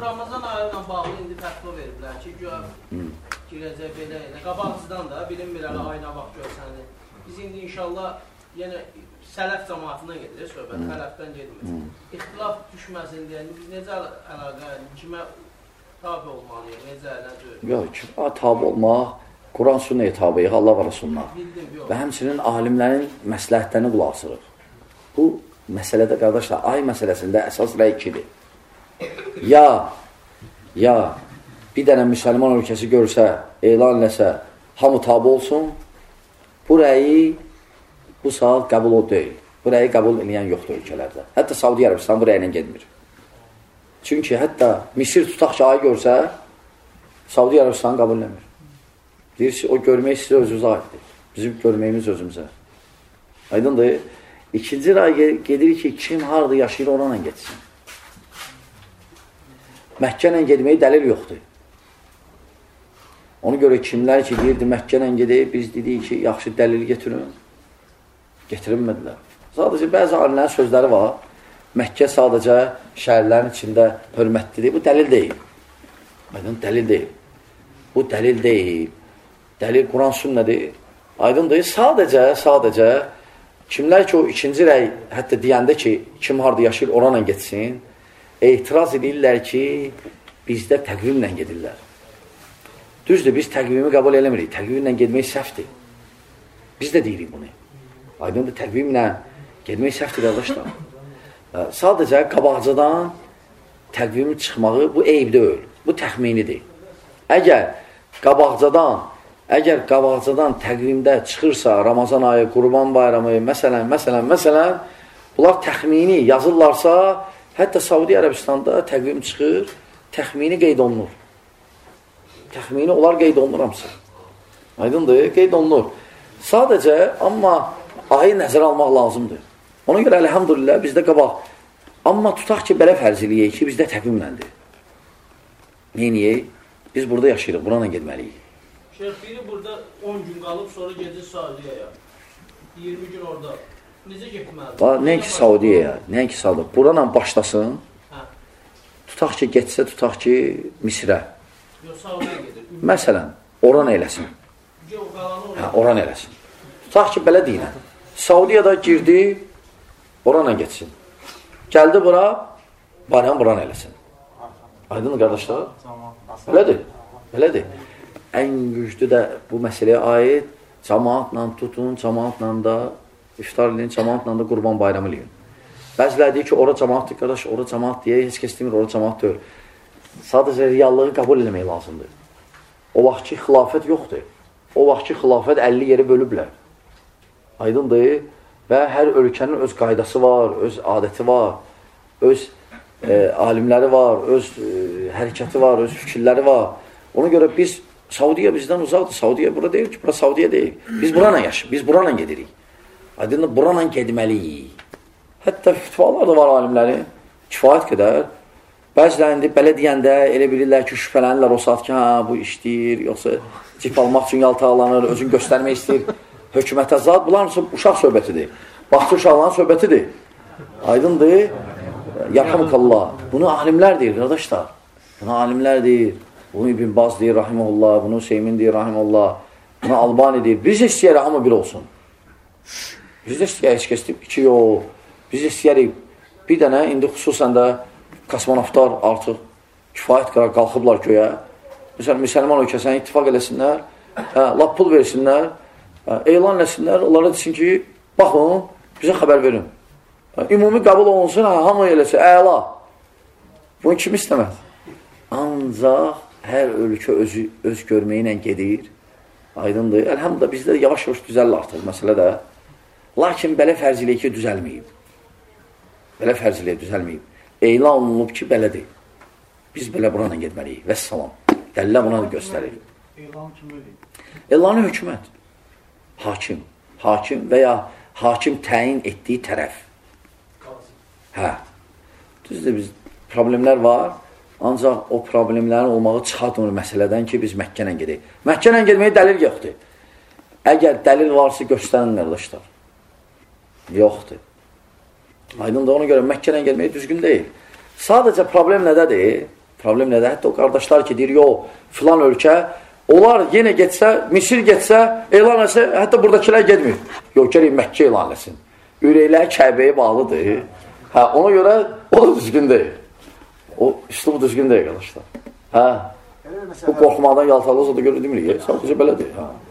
Ramazan ayı ilə bağlı indi fətva veriblər ki, girəcək belə, qabaqcıdan da bilinmir ayına vaxt görsənir. Biz indi inşallah yenə sələf cəmaatından gedirik, söhbət xələfdən gedmir. İxtilaf düşməsin deyə biz necə əlaqə, kimə tabi olmalıyıq, necə, necə? Yox, kimə tabi olmaq, Quran sünnəyə tabiyik, Allah və Rasulullah. Və həmçinin alimlərin məsləhətlərini qulaq asırıq. Bu məsələdə, qardaşlar, ay məsələsində əsas rəy ikidir. Ya bir dənə müsəlman ölkəsi görsə, elan eləsə, hamı tabi olsun, bu rəyi bu saat qəbul o deyil. Bu rəyi qəbul eləyən yoxdur ölkələrdə. Hətta Saudi Arabistan bu rəylə gedmir. Çünki hətta Misir tutaq ki, ayı görsə, Saudi Arabistanı qəbul eləmir. Deyir ki, o görmək sizə özünüzə aiddir. Bizim görməyimiz özümüzə. Aydındır. İkinci rəy gedir ki, kim harada yaşayır, oranla geçsin. Məkkə ilə gedməyi dəlil yoxdur. Ona görə kimlər ki, deyirdi, Məkkə ilə gedib, biz dedik ki, yaxşı dəlil getirin. Getirilmədilər. Sadəcə bəzi alimlərin sözləri var. Məkkə sadəcə şəhərlərin içində hörmətlidir. Bu dəlil deyil. Aydın, dəlil deyil. Bu dəlil deyil. Dəlil Quran sünnədir. Aydındır. Sadəcə kimlər ki, o ikinci rəy hətta deyəndə ki, kim harada yaşayır, oranla getsin, etiraz edirlər ki, bizdə təqvimlə gedirlər. Düzdür, biz təqvimi qəbul eləmirik. Təqvimlə getmək səhvdir. Biz də deyirik bunu. Aydındır, təqvimlə getmək səhvdir, qardaşlar. Sadəcə qabaqcadan təqvimin çıxmağı bu eyb deyil. Bu təxminidir. Əgər qabaqcadan təqvimdə çıxırsa, Ramazan ayı, Qurban bayramı, məsələn, bunlar təxmini yazırlarsa, hətta Saudi Ərəbistanda təqvim çıxır, təxmini qeyd olunur. Təxmini onlar qeyd olunur hamısı. Aydındır, qeyd olunur. Sadəcə, amma ayı nəzərə almaq lazımdır. Ona görə, əlhamdülillah, bizdə qabaq. Amma tutaq ki, belə fərz eləyək ki, bizdə təqvimləndir. Neyiniyək? Biz burada yaşayırıq, buranla gedməliyik. Şeyh, biri burada 10 gün qalıb, sonra gedir Saudiyaya. 20 gün orada. Necə getməlidir? Nəinki Saudiyaya, nəinki Saudiyaya. Buranla başlasın. Tutaq ki, getsə, tutaq ki, Misrə. Yox, Saudiyaya gedir. Məsələn, oran eləsin. Oran eləsin. Tutaq ki, belə deyilən. Saudiyada girdi, oranla getsin. Gəldi bura, bayram buran eləsin. Aydın qardaşlar? Belədir. Ən güclü də bu məsələyə aid cəmaatla tutun, cəmaatla da iftar eləyin, cəmaatla da Qurban bayramı eləyin. Bəziləri deyir ki, ora cəmaatdır, qardaş, ora cəmaat deyə heç kəs demir, ora cəmaat deyil. Sadəcə reallığı qəbul eləmək lazımdır. O vaxt ki, xilafət yoxdur. O vaxt ki, xilafət 50 yeri bölüblər. Aydındır. Və hər ölkənin öz qaydası var, öz adəti var, öz alimləri var, öz hərəkəti var, öz fikirləri var. Ona görə biz, Saudiya bizdən uzaqdır. Saudiya bura deyil ki, bura Saudiya deyil. Biz buranla yaşayıq, biz buranla gedirik. Aydındır, buranla gedməliyik. Hətta fütvalar da var alimləri, kifayət qədər. Bəzilərində belə deyəndə elə bilirlər ki, şübhələnirlər o saat ki, bu işləyir, yoxsa cip almaq üçün yaltaqlanır, özünü göstərmək istəyir. Hökumətə zat, bunlar uşaq söhbətidir. Baxçı uşaqların söhbətidir. Aydındır. Yarhamıkallah. Bunu alimlər deyir, qardaşlar. Bunu alimlər deyir. Bunu İbn Baz deyir, rahimullah. Bunu Hüseymin deyir, rahimullah. Bunu Albani deyir. Biz istəyərik, hamı bir olsun. Biz də istəyərik, heç kəs deyib, iki yox. Biz istəyərik, bir dənə, indi xüsusən də kosmonavtlar artıq kifayət qədər qalxıblar göyə. Məsələn, müsəlman ölkəsinə ittifaq eləsinlər, lap pul versinlər, elan eləsinlər, onlara desin ki, baxın, bizə xəbər verin. Ümumi qəbul olunsun, hamı eləsin, əla. Bunu kim istəməz? Ancaq hər ölkə öz görməyi ilə gedir. Aydındır. Əlhamdülillah, bizdə yavaş-yavaş düzəlir artıq məsələ də. Lakin belə fərziliyyə ki, düzəlməyib. Belə fərziliyyə düzəlməyib. Elan olunub ki, belədir. Biz belə buranla getməliyik. Vəssalam. Dəlillə buna göstərir. Elan kim ödəyir? Elanı hökumət. Hakim və ya hakim təyin etdiyi tərəf. Hə. Düzdür, biz problemlər var. Ancaq o problemlərin olmağı çıxartmır məsələdən ki, biz Məkkə ilə gedək. Məkkə ilə getməyə dəlil yoxdur. Əgər dəlil varsa, göstərin, qardaşlar. Yoxdur. Aydındır, ona görə Məkkə ilə getməyə düzgün deyil. Sadəcə problem nədədir? Problem nədir? Hətta o qardaşlar ki, deyir, yox, filan ölkə, onlar yenə getsə, Misir getsə, elan etsə, hətta buradakilər getmir. Yox, gələk Məkkə elan etsin. Ürəklər Kəbəyə bağlıdır. Hə, ona görə o da düzgün deyil. O üslubu düzgün deyil, qardaşlar. Hə, bu qorxmadan yaltaqlıq da görə demirik. Sadəcə belədir. Hə.